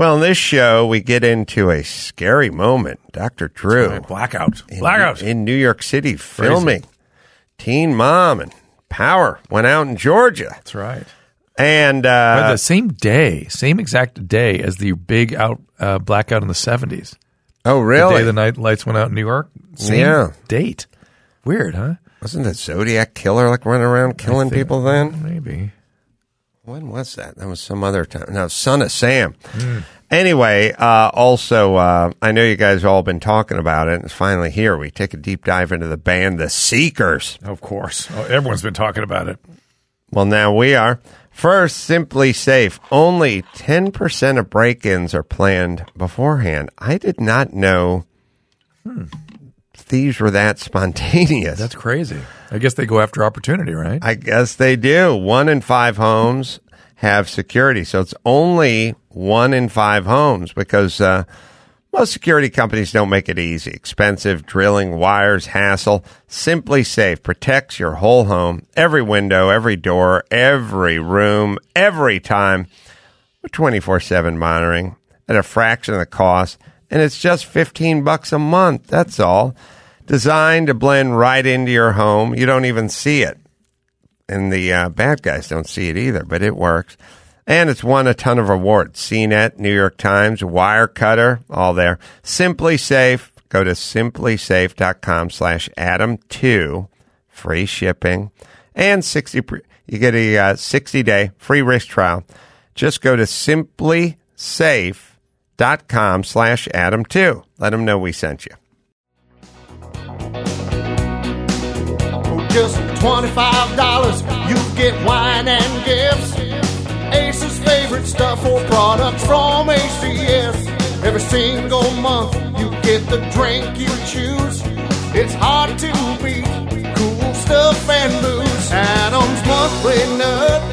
Well, in this show, we get into a scary moment. Dr. Drew. Right. Blackout. In New York City, filming. Teen mom and power went out in Georgia. That's right. And the same exact day as the big blackout in the 70s. Oh, really? The day the night lights went out in New York. Same date. Weird, huh? Wasn't the Zodiac killer running around killing people then? Maybe. When was that? That was some other time. No, Son of Sam. Anyway, also, I know you guys have all been talking about it. It's finally here. We take a deep dive into the band The Seekers. Of course. Oh, everyone's been talking about it. Well, now we are. First, Simply Safe. Only 10% of break-ins are planned beforehand. I did not know thieves were that spontaneous. That's crazy. I guess they go after opportunity, right? I guess they do. 1 in 5 homes have security. So it's only 1 in 5 homes because most security companies don't make it easy. Expensive, drilling, wires, hassle. Simply Safe protects your whole home, every window, every door, every room, every time with 24/7 monitoring at a fraction of the cost. And it's just $15 a month. That's all. Designed to blend right into your home. You don't even see it. And the bad guys don't see it either, but it works. And it's won a ton of awards. CNET, New York Times, Wirecutter, all there. Simply Safe. Go to simplysafe.com/Adam2. Free shipping. And you get a 60-day free risk trial. Just go to simplysafe.com/Adam2. Let them know we sent you. Just $25, you get wine and gifts. Ace's favorite stuff or products from ACS. Every single month, you get the drink you choose. It's hard to beat cool stuff and booze. Adam's Monthly Nut.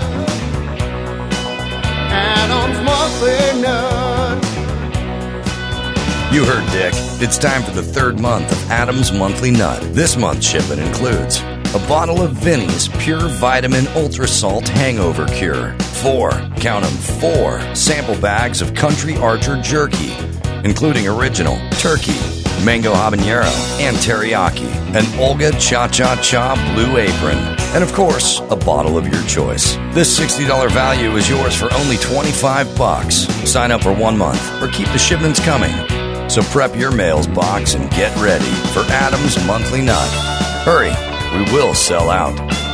Adam's Monthly Nut. You heard Dick. It's time for the 3rd month of Adam's Monthly Nut. This month's shipment includes a bottle of Vinnie's Pure Vitamin Ultra Salt Hangover Cure. 4 sample bags of Country Archer Jerky, including original, turkey, mango habanero, and teriyaki. An Olga Cha-Cha-Cha Blue Apron. And of course, a bottle of your choice. This $60 value is yours for only $25. Sign up for 1 month or keep the shipments coming. So prep your mail's box and get ready for Adam's Monthly Nut. Hurry. We will sell out.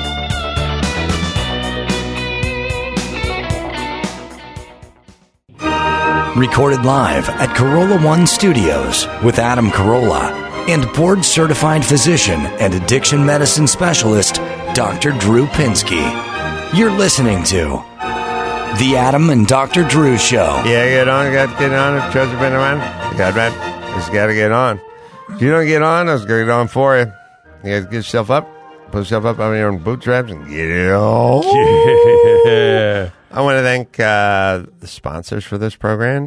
Recorded live at Carolla One Studios with Adam Carolla and board-certified physician and addiction medicine specialist, Dr. Drew Pinsky. You're listening to The Adam and Dr. Drew Show. Yeah, get on. Got to get on. If Joe's been around, you got to get on. If you don't get on, I was going to get on for you. You got to get yourself up, put yourself up on your own bootstraps, and get it on. Yeah. I want to thank the sponsors for this program.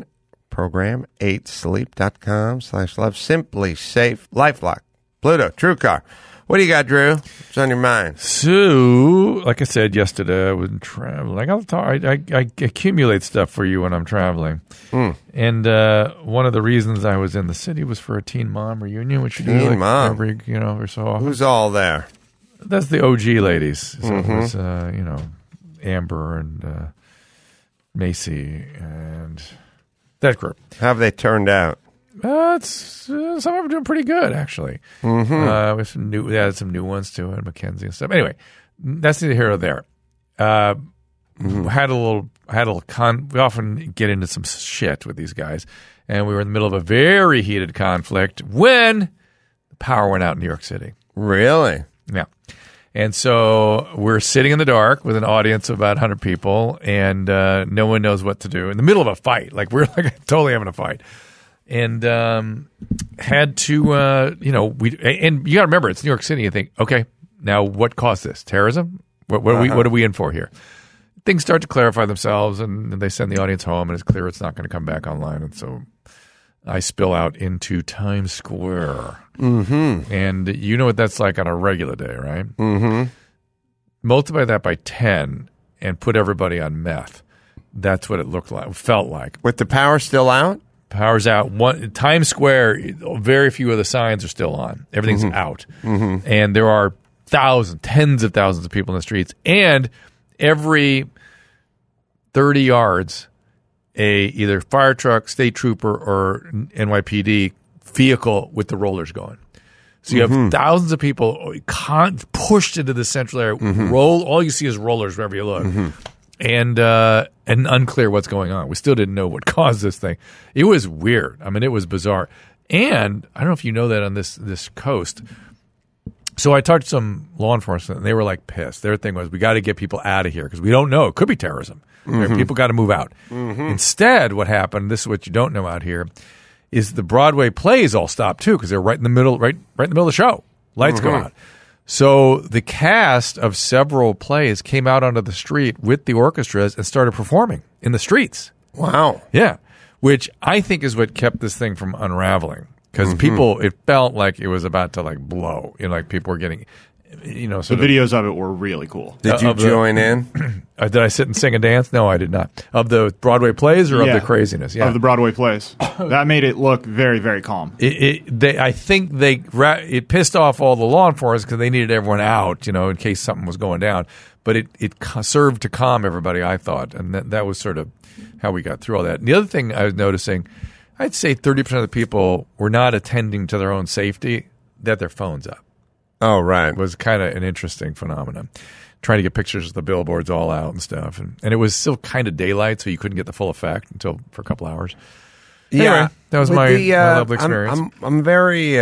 8sleep.com/love. Simply Safe, LifeLock, Pluto, TrueCar. What do you got, Drew? What's on your mind? So, like I said yesterday, I was traveling. I accumulate stuff for you when I'm traveling. And one of the reasons I was in the city was for a teen mom reunion, which you do like every or so often. Who's all there? That's the OG ladies. So it was, Amber and Macy and that group. How have they turned out? Some of them are doing pretty good, actually. With some new ones too, and Mackenzie and stuff. Anyway, that's neither here nor there. We often get into some shit with these guys, and we were in the middle of a very heated conflict when the power went out in New York City. Really? Yeah. And so we're sitting in the dark with an audience of about 100 people, and no one knows what to do in the middle of a fight. Like we're like totally having a fight. And had to, and you got to remember, it's New York City. You think, okay, now what caused this? Terrorism? What are we in for here? Things start to clarify themselves, and they send the audience home, and it's clear it's not going to come back online. And so I spill out into Times Square. And you know what that's like on a regular day, right? Multiply that by 10 and put everybody on meth. that's what it looked like, felt like. With the power still out? Power's out. Times Square, very few of the signs are still on. Everything's out. And there are tens of thousands of people in the streets. And every 30 yards, either fire truck, state trooper, or NYPD vehicle with the rollers going. So you have thousands of people pushed into the central area. All you see is rollers wherever you look. And unclear what's going on. We still didn't know what caused this thing. It was weird. I mean, it was bizarre. And I don't know if you know that on this coast. So I talked to some law enforcement, and they were like pissed. Their thing was, we got to get people out of here because we don't know. It could be terrorism. People got to move out. Instead, what happened, this is what you don't know out here, is the Broadway plays all stopped too because they're right in the middle of the show. Lights go out. So the cast of several plays came out onto the street with the orchestras and started performing in the streets. Wow. Yeah, which I think is what kept this thing from unraveling because people, it felt like it was about to like blow. Like people were getting, the videos of it were really cool. Did you join in? Did I sit and sing and dance? No, I did not. Of the Broadway plays or of the craziness? Yeah, of the Broadway plays. That made it look very, very calm. I think it pissed off all the law enforcement because they needed everyone out, in case something was going down. But it served to calm everybody, I thought, and that was sort of how we got through all that. And the other thing I was noticing, I'd say 30% of the people were not attending to their own safety; they had their phones up. Oh, right. It was kind of an interesting phenomenon. Trying to get pictures of the billboards all out and stuff. And it was still kind of daylight, so you couldn't get the full effect for a couple hours. Anyway, that was my lovely experience. I'm very...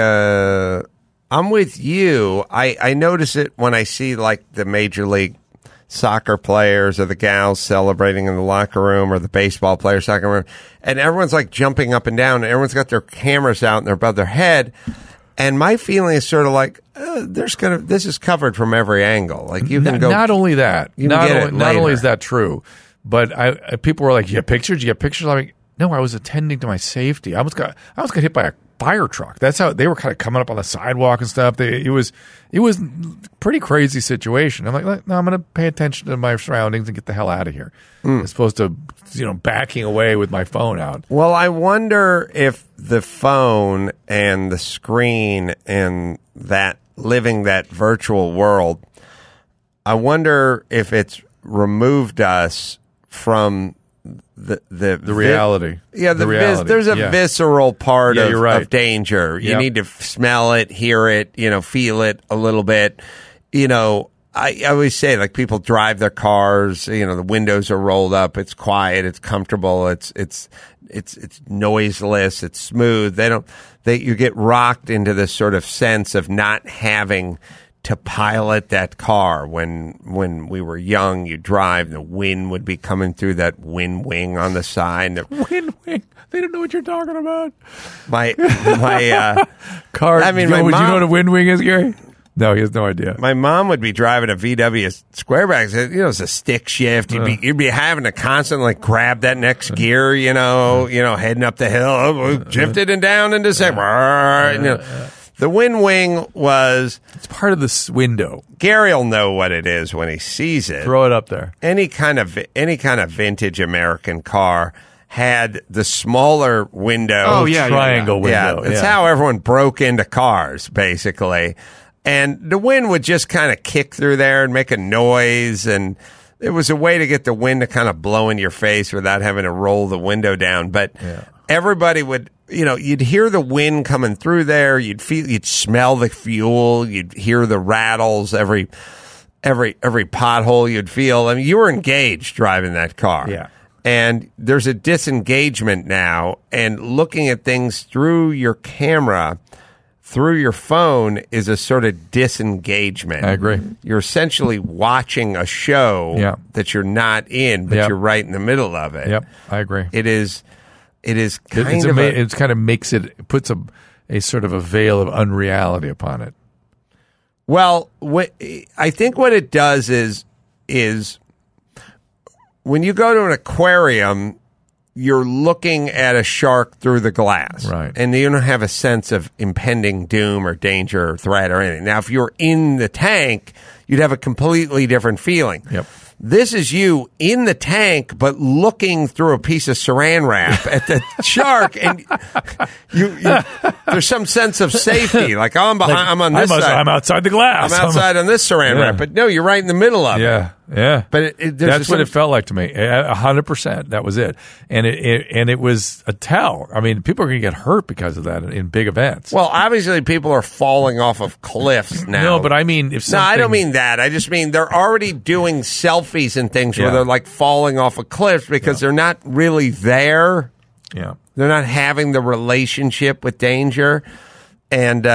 I'm with you. I notice it when I see like the Major League Soccer players or the gals celebrating in the locker room or the baseball players soccer room. And everyone's like jumping up and down. And everyone's got their cameras out and they're above their head. And my feeling is sort of like this is covered from every angle. Like you can go. Not only that, not only is that true, but people were like, "You get pictures? You get pictures?" I'm like, "No, I was attending to my safety. I almost got hit by a fire truck. That's how they were kind of coming up on the sidewalk and stuff. It was a pretty crazy situation. I'm like, no, I'm going to pay attention to my surroundings and get the hell out of here, as opposed to backing away with my phone out. Well, I wonder if the phone and the screen and that living that virtual world, I wonder if it's removed us from the reality. The reality. There's a visceral part of danger. You need to smell it, hear it, feel it a little bit. I always say, like, people drive their cars, the windows are rolled up, it's quiet, it's comfortable, it's noiseless, it's smooth. You get rocked into this sort of sense of not having to pilot that car. When we were young, you drive, the wind would be coming through that wind wing on the side. Wind wing? They don't know what you're talking about. My car. I mean, would you know what a wind wing is, Gary? No, he has no idea. My mom would be driving a VW Squareback. It's a stick shift. You'd be having to constantly grab that next gear. Heading up the hill, shifted and down into second. The wind wing it's part of this window. Gary will know what it is when he sees it. Throw it up there. Any kind of vintage American car had the smaller window. Triangle window. Yeah, it's how everyone broke into cars, basically. And the wind would just kind of kick through there and make a noise. And it was a way to get the wind to kind of blow in your face without having to roll the window down. But everybody would, you'd hear the wind coming through there. You'd smell the fuel. You'd hear the rattles, every pothole you'd feel. I mean, you were engaged driving that car. Yeah. And there's a disengagement now. And looking at things through your camera, through your phone, is a sort of disengagement. I agree. You're essentially watching a show that you're not in, but you're right in the middle of it. Yep, I agree. It puts a sort of a veil of unreality upon it. Well, I think what it does is when you go to an aquarium, you're looking at a shark through the glass. Right. And you don't have a sense of impending doom or danger or threat or anything. Now, if you're in the tank, you'd have a completely different feeling. Yep. This is you in the tank, but looking through a piece of saran wrap at the shark, and you there's some sense of safety. Like, I'm behind, I'm on this side. I'm outside the glass. I'm outside on this saran wrap, but no, you're right in the middle of it. Yeah. But that's what it felt like to me. 100%. That was it. And it was a tell. I mean, people are going to get hurt because of that in big events. Well, obviously, people are falling off of cliffs now. No, but I mean, if something... No, I don't mean that. I just mean they're already doing selfies and things where they're like falling off of cliffs because they're not really there. Yeah. They're not having the relationship with danger. And,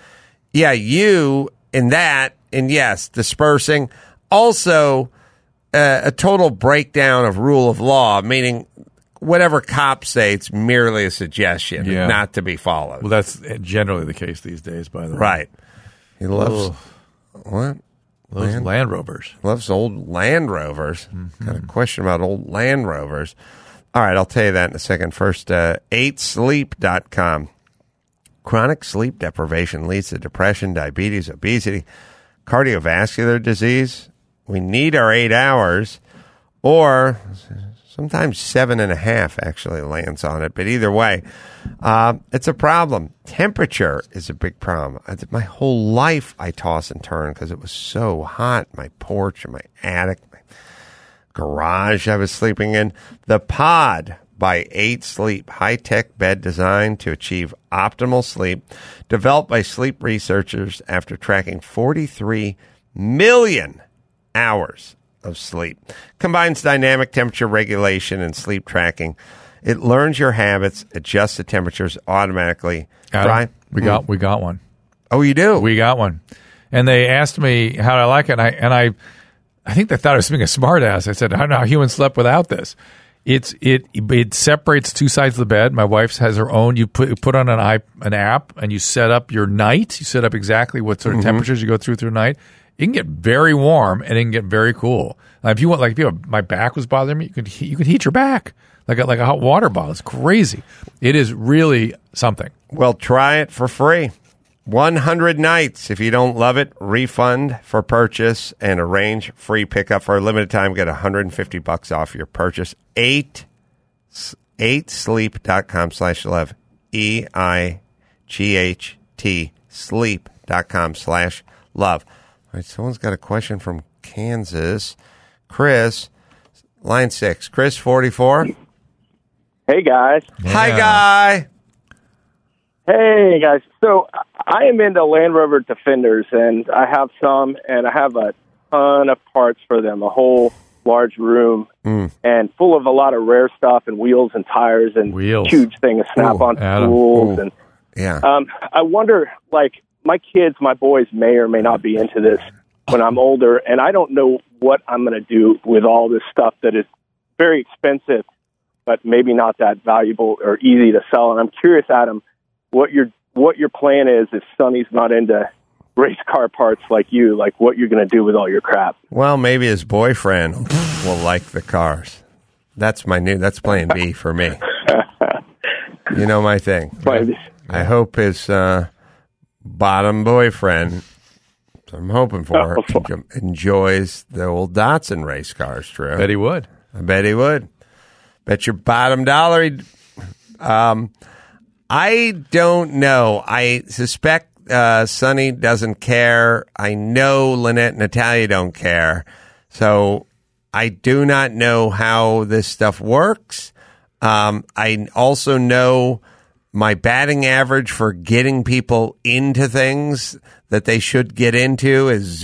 you in that, and yes, dispersing. Also, a total breakdown of rule of law, meaning whatever cops say, it's merely a suggestion, not to be followed. Well, that's generally the case these days, by the way. Right. He loves what? Those Land Rovers. Loves old Land Rovers. Got a question about old Land Rovers. All right, I'll tell you that in a second. First, 8sleep.com. Chronic sleep deprivation leads to depression, diabetes, obesity, cardiovascular disease. We need our 8 hours, or sometimes 7.5 actually lands on it. But either way, it's a problem. Temperature is a big problem. My whole life I toss and turn because it was so hot. My porch and my attic, my garage I was sleeping in. The Pod by 8 Sleep, high-tech bed design to achieve optimal sleep, developed by sleep researchers after tracking 43 million hours of sleep. Combines dynamic temperature regulation and sleep tracking. It learns your habits, adjusts the temperatures automatically. Adam, we got one. Oh, you do? We got one. And they asked me how I like it, and I think they thought I was being a smart ass. I said, I don't know how humans slept without this. It separates two sides of the bed. My wife has her own. You put on an app and you set up your night. You set up exactly what sort of temperatures you go through the night. It can get very warm and it can get very cool. If you want, my back was bothering me, you could heat your back like a hot water bottle. It's crazy. It is really something. Well, try it for free. 100 nights. If you don't love it, refund for purchase and arrange free pickup for a limited time. Get $150 off your purchase. 8sleep.com/love. EIGHT sleep.com/love. All right, someone's got a question from Kansas. Chris, line 6. Chris, 44. Hey, guys. Yeah. Hi, guy. Hey, guys. So I am into Land Rover Defenders, and I have some, and I have a ton of parts for them, a whole large room, and full of a lot of rare stuff and wheels and tires and huge thing of snap-on tools. And I wonder, my kids, my boys may or may not be into this when I'm older, and I don't know what I'm going to do with all this stuff that is very expensive, but maybe not that valuable or easy to sell. And I'm curious, Adam, what your plan is if Sonny's not into race car parts like you, what you're going to do with all your crap. Well, maybe his boyfriend will like the cars. That's plan B for me. You know my thing. I hope his bottom boyfriend, I'm hoping for, enjoys the old Datsun race cars, Drew. Bet he would. I bet he would. Bet your bottom dollar he'd... I don't know. I suspect Sonny doesn't care. I know Lynette and Natalia don't care. So I do not know how this stuff works. I also know my batting average for getting people into things that they should get into is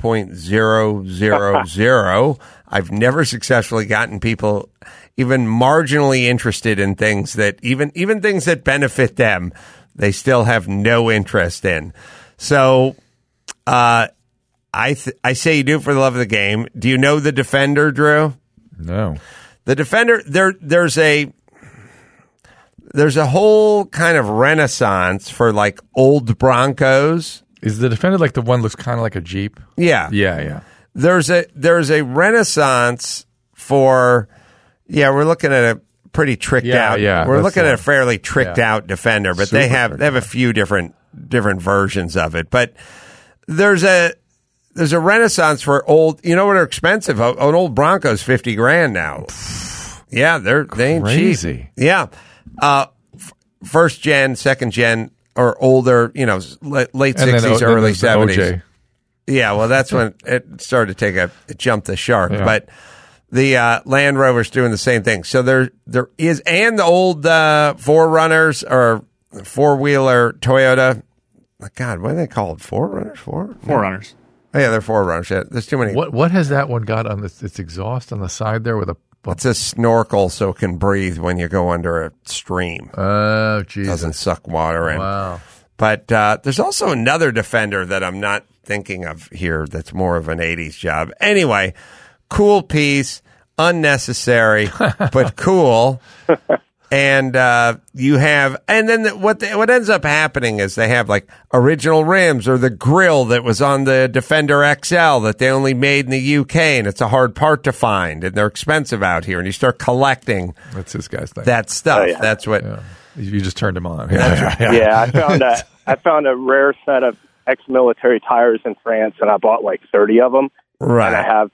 0.000. I've never successfully gotten people even marginally interested in things that even things that benefit them, they still have no interest in. So I say you do it for the love of the game. Do you know the Defender, Drew? No. The Defender, there's a whole kind of renaissance for old Broncos. Is the Defender the one that looks kind of like a Jeep? Yeah. Yeah. There's a renaissance for... Yeah, we're looking at a pretty tricked out. Yeah, we're looking at a fairly tricked out Defender, but they have a few different versions of it. But there's a there's a renaissance for old. You know what are expensive? An old Bronco's $50,000 now. Yeah, they ain't Crazy. cheap. Yeah, first gen, second gen, or older. You know, late '60s, early '70s. Yeah, well, that's when it started to jump the shark. Yeah. But the Land Rover's doing the same thing. So there is, and the old 4Runners or four-wheeler Toyota. God, what are they called? 4Runners? 4Runners. Oh, yeah, they're 4Runners. Yeah, there's too many. What has that one got on its exhaust on the side there with a? It's a snorkel so it can breathe when you go under a stream. Oh, Jesus. Doesn't suck water in. Wow. But there's also another Defender that I'm not thinking of here that's more of an 80s job. Anyway, cool piece, unnecessary, but cool. And you have, and then what ends up happening is they have like original rims or the grill that was on the Defender XL that they only made in the UK, and it's a hard part to find, and they're expensive out here, and you start collecting That's this guy's thing. that stuff. Oh, yeah. That's what. Yeah. You just turned him on. Yeah, I found a rare set of ex-military tires in France, and I bought like 30 of them. Right. And I have,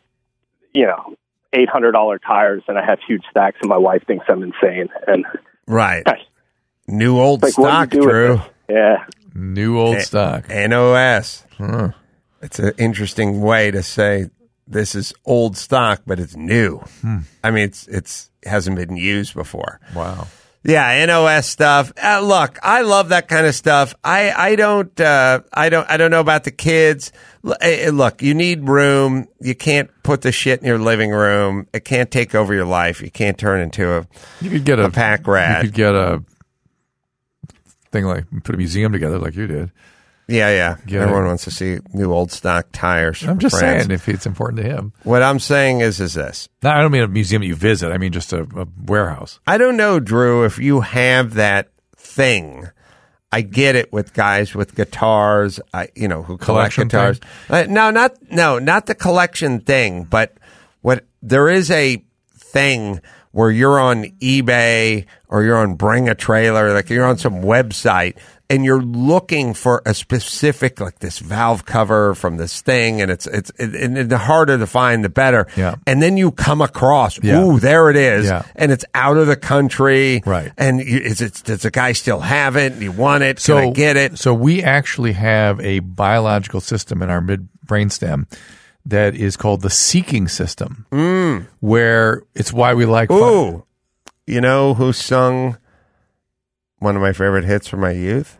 $800 tires, and I have huge stacks, and my wife thinks I'm insane. And Right. New old like, stock, what do you do with Drew. this? Yeah. New old stock. NOS. Huh. It's an interesting way to say this is old stock, but it's new. I mean, it hasn't been used before. Wow. Yeah, NOS stuff. Look, I love that kind of stuff. I don't know about the kids. Look, you need room. You can't put the shit in your living room. It can't take over your life. You can't turn into You could get a pack rat. You could get a thing like put a museum together like you did. Yeah. Get Everyone it. wants to see new old stock tires. I'm from just France. saying if it's important to him. What I'm saying is this. No, I don't mean a museum that you visit. I mean just a warehouse. I don't know, Drew, if you have that thing. I get it with guys with guitars, who collect Collection guitars. No, not the collection thing, but there is a thing where you're on eBay or you're on Bring a Trailer, like you're on some website, and you're looking for a specific, like this valve cover from this thing, and it's the harder to find, the better. Yeah. And then you come across, Yeah. ooh, there it is, Yeah. and it's out of the country, Right. And does the guy still have it? Do you want it? So Can I get it? So we actually have a biological system in our mid brainstem that is called the seeking system, where it's why we like. Ooh, you know who sung one of my favorite hits from my youth?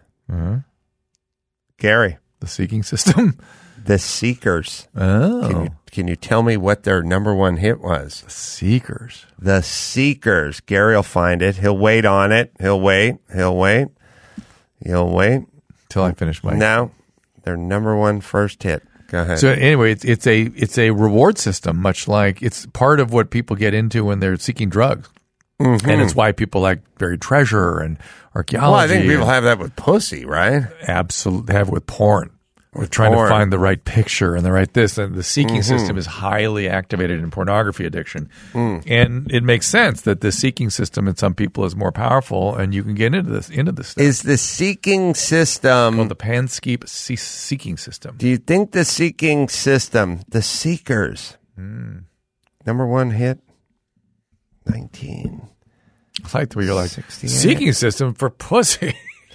Gary, The seeking system. The Seekers. Oh, Can you tell me what their number one hit was? the Seekers. The Seekers. Gary will find it. He'll wait on it. He'll wait. Till I finish my. Now, their number one first hit. Go ahead. So anyway, it's a reward system, much like it's part of what people get into when they're seeking drugs, and it's why people like buried treasure and archaeology. well, I think people and have that with pussy, right? absolutely have with porn. We're trying porn. to find the right picture and the right this. And the seeking system is highly activated in pornography addiction. And it makes sense that the seeking system in some people is more powerful, and you can get into this stuff. Is the seeking system... Called the Panskeep seeking system. Do you think the seeking system, the Seekers, number one hit, 19... I like the way you're like, 68. seeking system for pussy.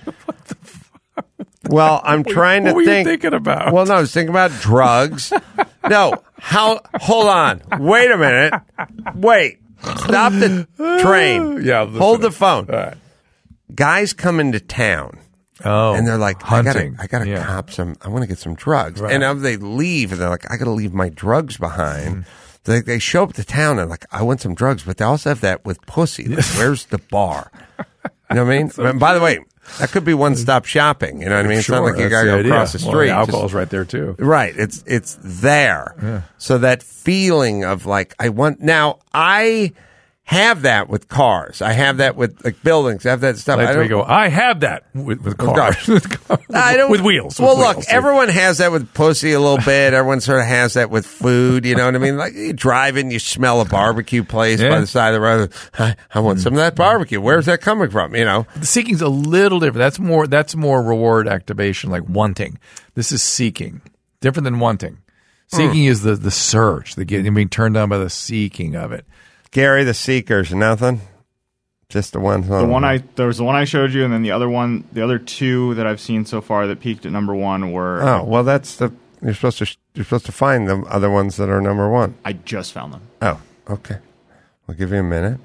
Well, I'm trying to what were think. you thinking about? Well, no, I was thinking about drugs. No, hold on. Wait a minute. Wait. Stop the train. Yeah, Hold the phone. All right. Guys come into town. Oh, And they're like, hunting. I gotta Yeah. cop some. I want to get some drugs. Right. And now they leave, and they're like, I gotta leave my drugs behind. They show up to town and like, I want some drugs, but they also have that with pussy. Like, where's the bar? You know what I mean? And by the way, that could be one-stop shopping. You know what I mean? It's not like you that's gotta the go idea. across the Well, street. the Just- alcohol's right there too. Right. It's there. So that feeling of like, I have that with cars. I have that with like buildings. I have that stuff. Like we go, I have that with cars. I don't, with wheels. Well, with look, wheels. everyone has that with pussy a little bit. Everyone sort of has that with food. You know what I mean? Like you drive in, you smell a barbecue place Yeah. by the side of the road. I want some of that barbecue. Where's that coming from? You know? The seeking's a little different. That's more reward activation, like wanting. This is seeking, different than wanting. Seeking is the search, being turned on by the seeking of it. Gary, the Seekers, nothing? Just the one song? There was the one I showed you, and then the other two that I've seen so far that peaked at number one were... Oh, well, you're supposed to find the other ones that are number one. I just found them. Oh, okay. We'll give you a minute.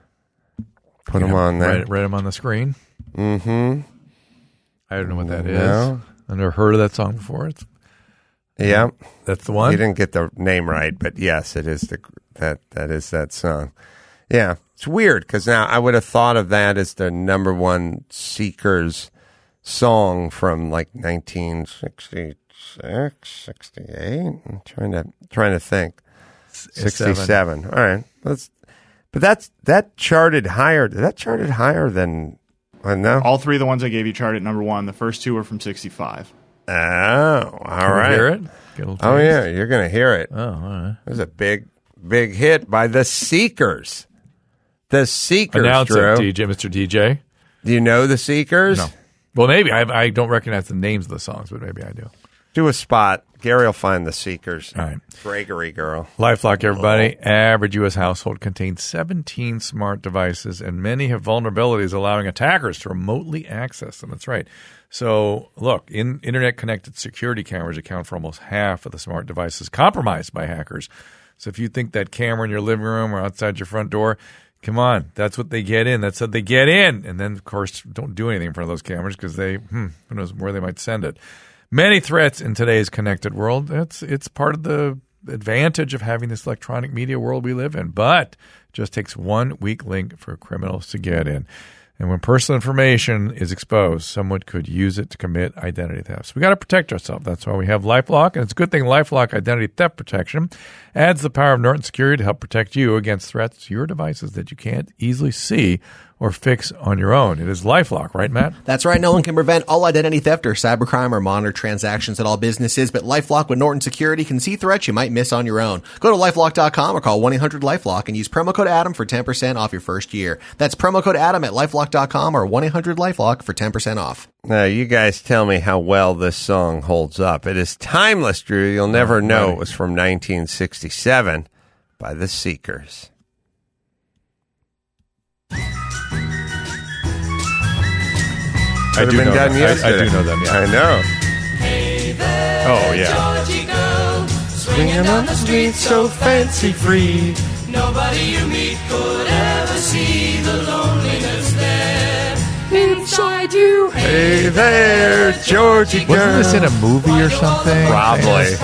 Put them on there. Write them on the screen. Mm-hmm. I don't know what that is. No. I've never heard of that song before. Yeah. That's the one? You didn't get the name right, but yes, it is that is that song. Yeah. It's weird because now I would have thought of that as the number one Seekers song from like 1966, 68. I'm trying to think. 67. All right. That charted higher. That charted higher than no. All three of the ones I gave you charted at number one. The first two were from 65. Oh, all right. Hear it? Oh yeah, you're gonna hear it. Oh, all right. It was a big hit by the Seekers. The Seekers. Announce it, Drew. DJ, Mr. DJ. Do you know the Seekers? No. Well, maybe I don't recognize the names of the songs, but maybe I do. Do a spot. Gary will find the Seekers. All right. Gregory Girl. LifeLock, everybody. Average U.S. household contains 17 smart devices, and many have vulnerabilities allowing attackers to remotely access them. That's right. So, look, internet-connected security cameras account for almost half of the smart devices compromised by hackers. So if you think that camera in your living room or outside your front door, come on, that's what they get in. That's what they get in. And then, of course, don't do anything in front of those cameras because who knows where they might send it. Many threats in today's connected world. It's part of the advantage of having this electronic media world we live in. But it just takes one weak link for criminals to get in. And when personal information is exposed, someone could use it to commit identity theft. So we got to protect ourselves. That's why we have LifeLock. And it's a good thing LifeLock Identity Theft Protection adds the power of Norton Security to help protect you against threats to your devices that you can't easily see or fix on your own. It is LifeLock, right, Matt? That's right. No one can prevent all identity theft or cybercrime or monitor transactions at all businesses, but LifeLock with Norton Security can see threats you might miss on your own. Go to LifeLock.com or call 1-800-LifeLock and use promo code Adam for 10% off your first year. That's promo code Adam at LifeLock.com or 1-800-LifeLock for 10% off. Now, you guys tell me how well this song holds up. It is timeless, Drew. You'll never know it was from 1967 by the Seekers. I do know done them. yesterday. I do know them, yeah. I know. Hey there, Oh, yeah. Georgie girl, swinging on the street so fancy free. Nobody you meet could ever see the loneliness there inside you. Hey there, Georgie girl. Wasn't this in a movie or something? Probably.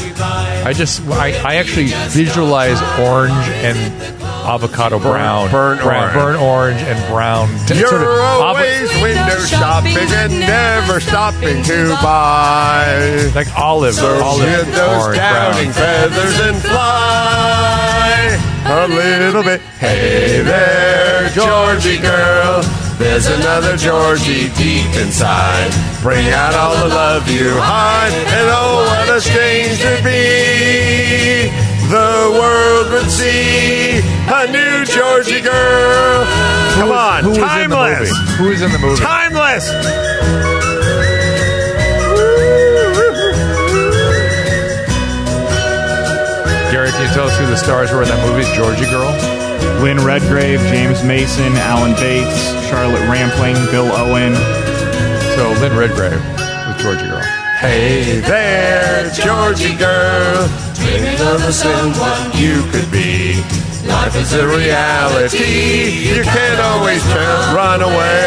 I actually visualize orange and avocado brown. burnt orange. Burnt orange and brown. You're always window shopping and never stopping to buy. like olive. So olive get those orange, downing brown. feathers and fly a little bit. Hey there, Georgie girl. There's another Georgie deep inside. Bring out all the love you hide, and oh, what a change to be. The world would see a new Georgie girl. Come on, Who was in the timeless. movie? Who is in the movie? Timeless. Gary, can you tell us who the stars were in that movie? Georgie Girl? Lynn Redgrave, James Mason, Alan Bates, Charlotte Rampling, Bill Owen. So Lynn Redgrave was Georgie Girl. Hey there, Georgie girl. Dreaming of the someone you could be. Life is a reality. You can't always run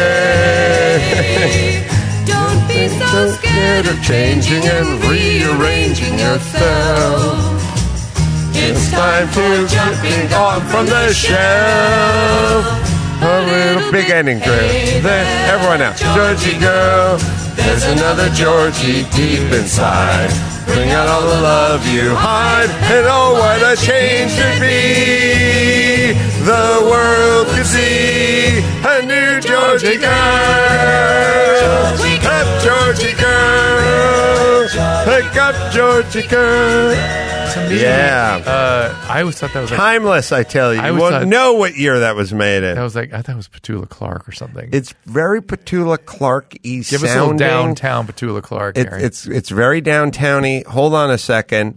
away. Don't be so Scared of changing and rearranging yourself. It's time to jumping on from the shelf. A little big ending, Drew. Everyone now. Georgie girl. There's another Georgie deep inside. Bring out all the love you hide. And oh, what a change to be. The world could see a new Georgie girl. Up, Georgie girl. Pick up, Georgie girl. Yeah. I always thought that was like, Timeless, I tell you. I You always won't thought- know what year that was made in. I thought it was Petula Clark or something. It's very Petula Clark-y Give us a little sounding. downtown Petula Clark, Gary. It's very downtowny. Hold on a second.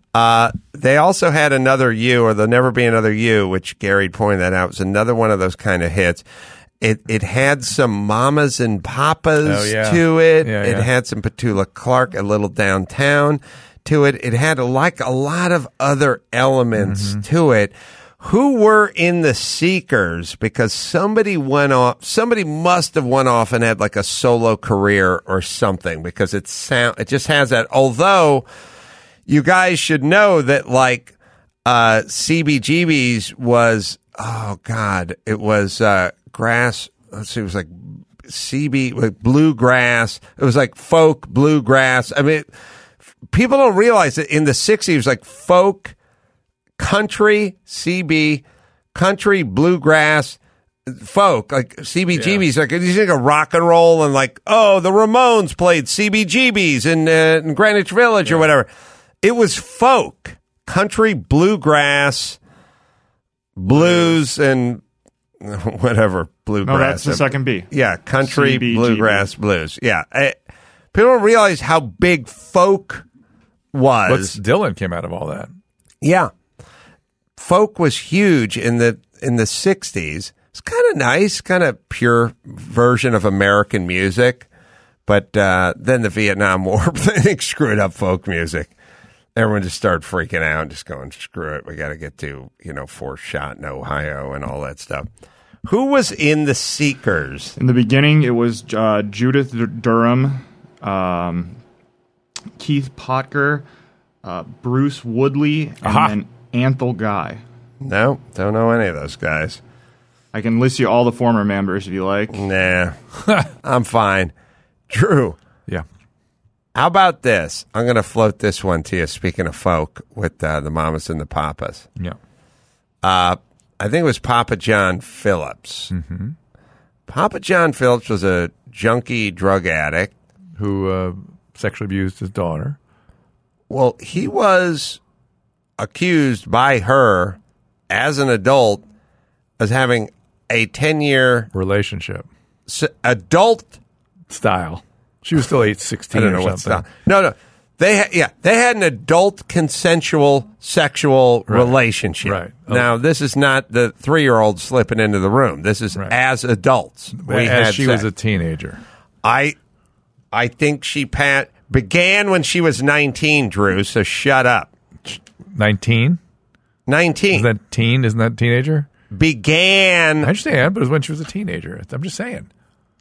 They also had Another You, or There'll Never Be Another You, which Gary pointed that out. It was another one of those kind of hits. It had some Mamas and Papas to it. It had some Petula Clark, A Little Downtown to it. It had a lot of other elements to it. Who were in the Seekers? Because somebody must have went off and had like a solo career or something, because it just has that. Although you guys should know that like CBGB's was, it was grass. Let's see, it was like like bluegrass. It was like folk bluegrass. I mean, people don't realize that in the 60s, it was like folk, country, CB, country, bluegrass, folk, like CBGB's, like you think of rock and roll and like, oh, the Ramones played CBGB's in Greenwich Village or whatever. It was folk, country, bluegrass, blues, and whatever, bluegrass. No, that's the second B. Yeah, country, CBGB. bluegrass, blues. Yeah. People don't realize how big folk was. Dylan came out of all that. Yeah. Folk was huge in the 60s. It's kind of nice, kind of pure version of American music. But then the Vietnam War thing screwed up folk music. Everyone just started freaking out and just going, screw it. We got to get to, Fourth Shot in Ohio and all that stuff. Who was in the Seekers? In the beginning, it was Judith Durham, Keith Potker, Bruce Woodley, and then Anthel Guy. No, don't know any of those guys. I can list you all the former members if you like. Nah, I'm fine. Drew. Yeah. How about this? I'm going to float this one to you, speaking of folk, with the Mamas and the Papas. Yeah. I think it was Papa John Phillips. Mm-hmm. Papa John Phillips was a junkie drug addict. Who sexually abused his daughter. Well, he was accused by her as an adult as having a 10-year relationship. Adult style. She was still 16 I don't know or what something. style. No. They had an adult consensual sexual relationship. Right. Now, this is not the 3-year-old slipping into the room. This is as adults. As she was a teenager. I think she began when she was 19, Drew, so shut up. 19? 19. Isn't that teen? Isn't that teenager? Began. I understand, but it was when she was a teenager. I'm just saying.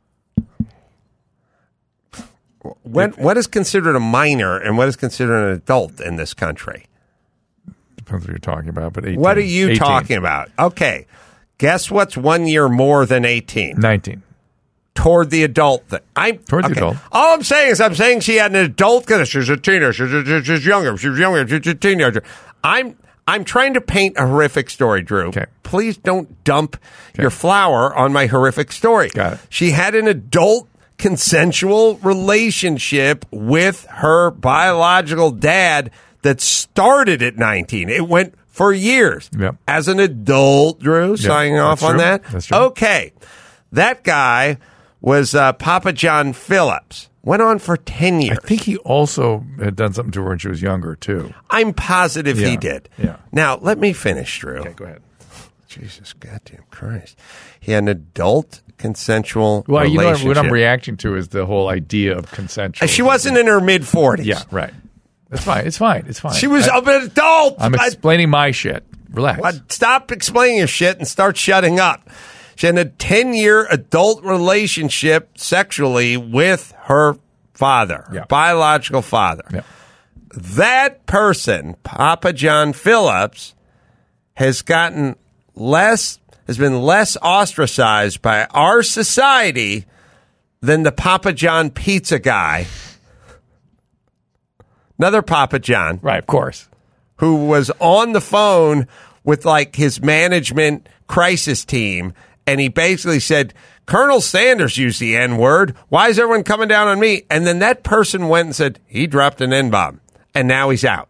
What is considered a minor and what is considered an adult in this country? Depends what you're talking about, but 18. What are you 18. talking about? Okay. Guess what's 1 year more than 18? 19. Toward the adult thing. Toward the adult. All I'm saying she had an adult because she's a teenager. She's younger. She was younger. She's a teenager. I'm trying to paint a horrific story, Drew. Okay. Please don't dump your flour on my horrific story. Got it. She had an adult consensual relationship with her biological dad that started at 19. It went for years. Yep. As an adult, Drew, signing off on that. That's true. Okay. That guy was Papa John Phillips. Went on for 10 years. I think he also had done something to her when she was younger, too. I'm positive he did. Yeah. Now, let me finish, Drew. Okay, go ahead. Jesus goddamn Christ. He had an adult consensual Well, relationship. What I'm reacting to is the whole idea of consensual. She wasn't in her mid-40s. Yeah, right. That's fine. It's fine. It's fine. She was an adult. I'm explaining my shit. Relax. Stop explaining your shit and start shutting up. She had a 10-year adult relationship sexually with her father, biological father. Yeah. That person, Papa John Phillips, has been less ostracized by our society than the Papa John pizza guy. Another Papa John. Right, of course. Who was on the phone with like his management crisis team, and he basically said, Colonel Sanders used the N-word. Why is everyone coming down on me? And then that person went and said, he dropped an N-bomb, and now he's out.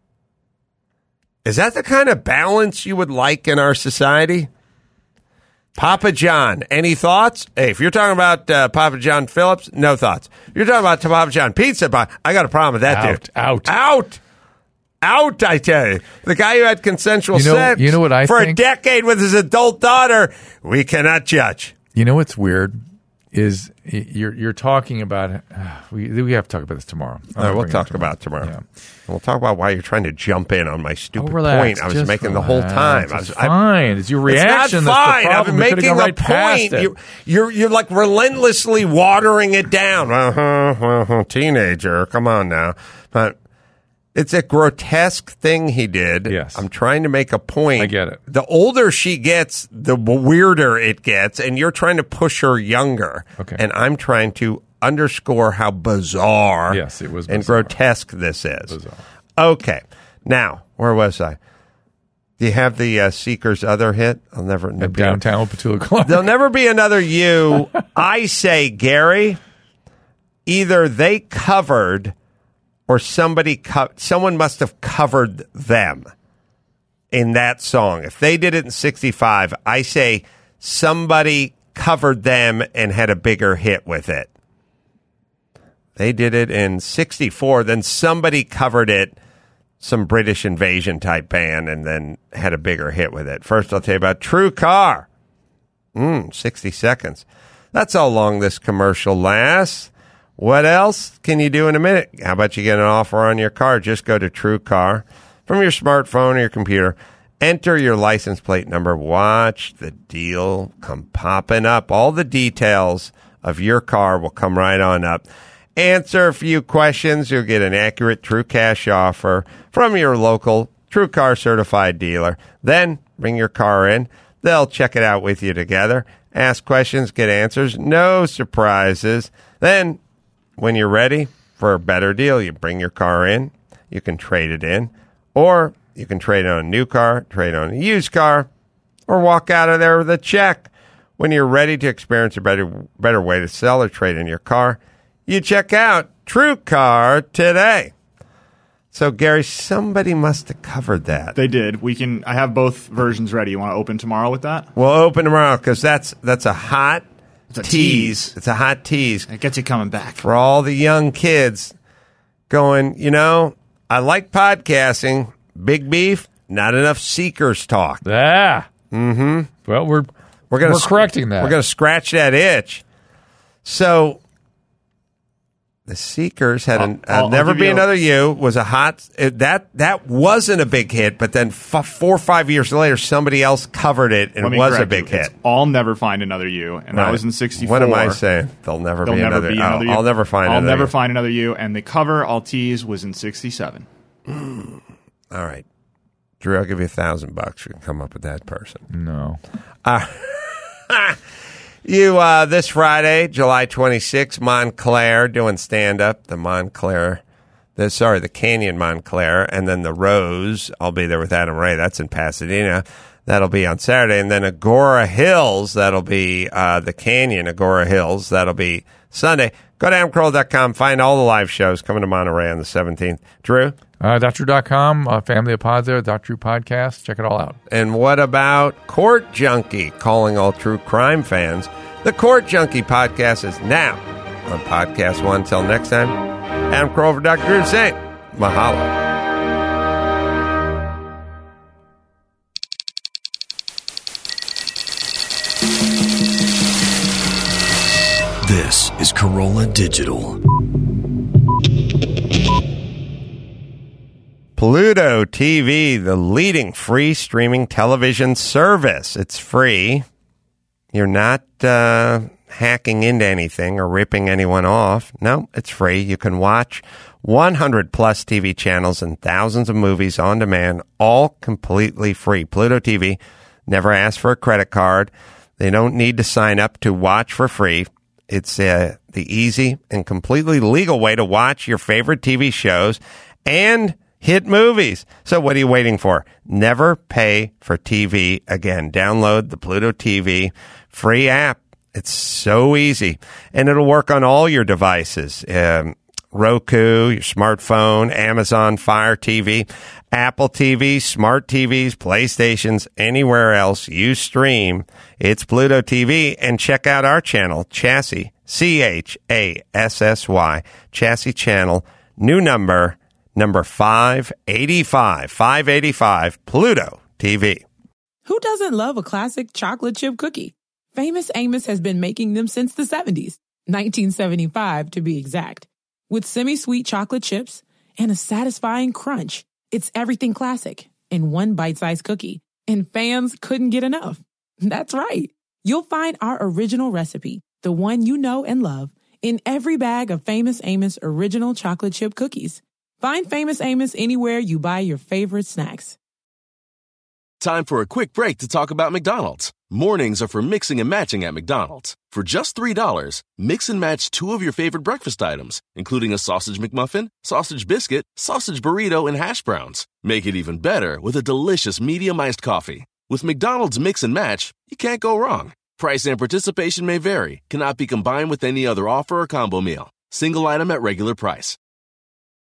Is that the kind of balance you would like in our society? Papa John, any thoughts? Hey, if you're talking about Papa John Phillips, no thoughts. If you're talking about Papa John Pizza, I got a problem with that, dude. Out. Out, I tell you. The guy who had consensual sex you know what I for think? a decade with his adult daughter, we cannot judge. You know what's weird is you're talking about. We have to talk about this tomorrow. All right, we'll talk about it tomorrow. Yeah. We'll talk about why you're trying to jump in on my stupid Relax, point I was just making the whole time. It's fine. It's your reaction. It's not fine. That's the problem. I'm making gone a right past point. it. You're like relentlessly watering it down. Teenager, come on now. But it's a grotesque thing he did. Yes. I'm trying to make a point. I get it. The older she gets, the weirder it gets, and you're trying to push her younger. Okay. And I'm trying to underscore how bizarre Yes, it was and bizarre. grotesque this is. Bizarre. Okay. Now, where was I? Do you have the Seekers' other hit? I'll never At downtown with Petula Clark. There'll never be another you. I say, Gary, either they covered or someone must have covered them in that song. If they did it in 65, I say somebody covered them and had a bigger hit with it. They did it in 64, then somebody covered it, some British invasion type band, and then had a bigger hit with it. First, I'll tell you about True Car. 60 seconds. That's how long this commercial lasts. What else can you do in a minute? How about you get an offer on your car? Just go to True Car from your smartphone or your computer. Enter your license plate number. Watch the deal come popping up. All the details of your car will come right on up. Answer a few questions. You'll get an accurate True Cash offer from your local True Car certified dealer. Then bring your car in. They'll check it out with you together. Ask questions, get answers. No surprises. Then, when you're ready for a better deal, you bring your car in. You can trade it in. Or you can trade it on a new car, trade it on a used car, or walk out of there with a check. When you're ready to experience a better way to sell or trade in your car, you check out True Car today. So, Gary, somebody must have covered that. They did. I have both versions ready. You want to open tomorrow with that? We'll open tomorrow because that's a hot a tease. It's a hot tease It gets you coming back. for all the young kids going, I like podcasting. Big beef, not enough Seekers talk. Yeah. Mm-hmm. Well, we're correcting that. We're going to scratch that itch. So the Seekers had I'll Never give Be you Another You was a hot that wasn't a big hit, but then 4 or 5 years later somebody else covered it and Let it me was a correct big you. hit. It's I'll Never Find Another You, and that was in 64. What am I saying? There'll never be another you. I'll never find I'll another never you. find another you, and the cover I'll tease was in 67. All right. Drew, I'll give you $1,000. You can come up with that person. No. You, this Friday, July 26th, Montclair doing stand-up. The Canyon Montclair, and then the Rose. I'll be there with Adam Ray. That's in Pasadena. That'll be on Saturday. And then Agora Hills, that'll be the Canyon, Agora Hills. That'll be Sunday. Go to AdamCarolla.com. Find all the live shows coming to Monterey on the 17th. Drew? DrDrew.com, Family of Pods there, Dr. Drew Podcast. Check it all out. And what about Court Junkie, calling all true crime fans? The Court Junkie podcast is now on Podcast One. Until next time, Adam Carolla for Dr. Drew saying, mahalo. This is Corolla Digital. Pluto TV, the leading free streaming television service. It's free. You're not hacking into anything or ripping anyone off. No, it's free. You can watch 100 plus TV channels and thousands of movies on demand, all completely free. Pluto TV never asks for a credit card. They don't need to sign up to watch for free. It's the easy and completely legal way to watch your favorite TV shows and hit movies. So what are you waiting for? Never pay for TV again. Download the Pluto TV free app. It's so easy. And it'll work on all your devices. Roku, your smartphone, Amazon Fire TV, Apple TV, smart TVs, PlayStations, anywhere else you stream. It's Pluto TV. And check out our channel, Chassis, Chassy, Chassis Channel, new number number 585, Pluto TV. Who doesn't love a classic chocolate chip cookie? Famous Amos has been making them since the 70s, 1975 to be exact. With semi-sweet chocolate chips and a satisfying crunch, it's everything classic in one bite-sized cookie, and fans couldn't get enough. That's right. You'll find our original recipe, the one you know and love, in every bag of Famous Amos original chocolate chip cookies. Find Famous Amos anywhere you buy your favorite snacks. Time for a quick break to talk about McDonald's. Mornings are for mixing and matching at McDonald's. For just $3, mix and match 2 of your favorite breakfast items, including a sausage McMuffin, sausage biscuit, sausage burrito, and hash browns. Make it even better with a delicious medium iced coffee. With McDonald's Mix and Match, you can't go wrong. Price and participation may vary, cannot be combined with any other offer or combo meal. Single item at regular price.